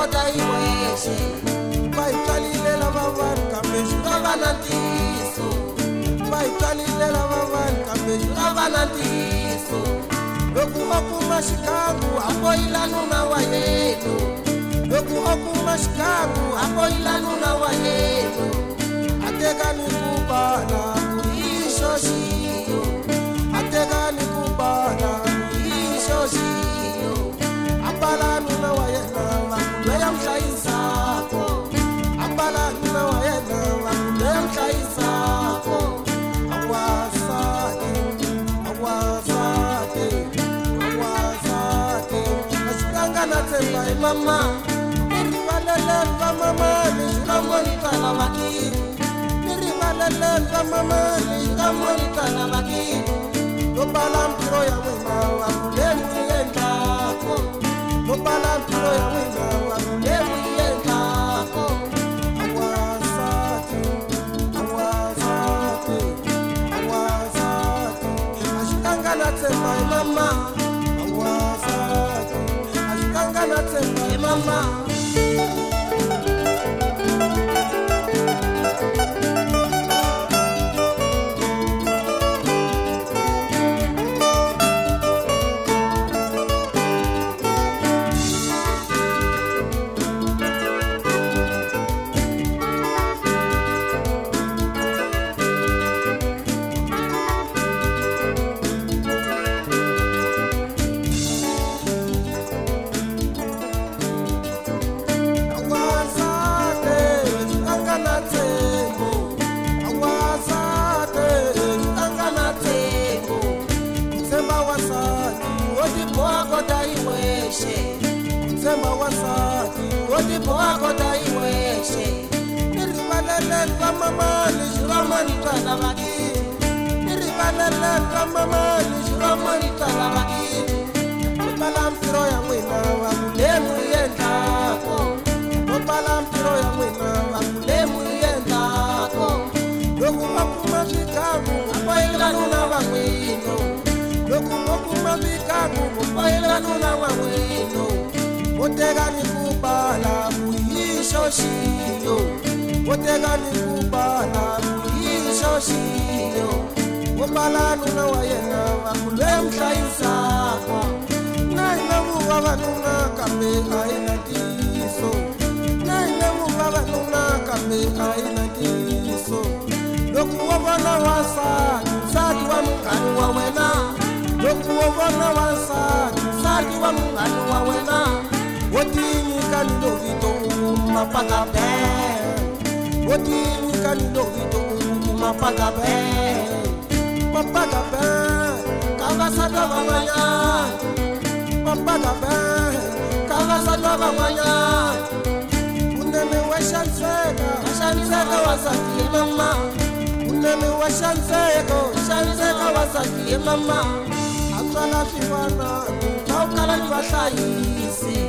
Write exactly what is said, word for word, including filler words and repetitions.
kota iweshe bayitsalile lava vanhu kambe xava na ntiyiso bayitsalile lava vanhu kambe xava na ntiyiso loko a kuma xikangu a boyila nuna wa yena loko a kuma xikangu a boyila nuna wa yena a teka ni ku bala ixo xiyo a teka ni ku bala ixo xiyo a bala nuna wa yena loyi a mi hlayisako a bala nuna wa yena loyi a mi hlayisako awasati awasati awasati a xitanga na tshemba hi mama ni rivaleleni ka mama lexi ka monita na makini ni rivaleleni ka mama lexi ka monita na makini to bala mpiro ya n'wina wa kule n'wi endlako to bala mpiro ya n'wina wa kule n'wi endlako awasati awasati awasati a xitanga na tshemba hi mama awasati a xitanga na tshemba hi mama Tshemba wasati odipo akota iweshe ni rivaleleni ka mama lexi va monita na makini ni rivaleleni ka mama lexi va monita na makini to bala mpiro ya n'wina wa kule n'wi endlako to bala mpiro ya n'wina wa kule n'wi endlako loko va kuma xikangu a boyila nuna wa n'wina loko va kuma xikangu boyila nuna wa n'wina wo teka ni ku bala ixo xiyo wo teka ni ku bala ixo xiyo wo bala nuna wa yena wa kule mi hlayisako na hina muva vanuna kambe a hi na ntiyiso na hina muva vanuna kambe a hi na ntiyiso loko wo vona wasati nsati wa munghani wa wena loko wo vona wasati nsati wa munghani wa wena wo tinyika ni lovito mapagabe wo tinyika ni lovito mapagabe mapagabe kavasatwa van'wanyana mapagabe kavasatwa van'wanyana unene wa xaniseka xaniseka wasati hi mama unene wa xaniseko xaniseka wasati hi mama a tswala swivanani a wu kala ni vahlayisi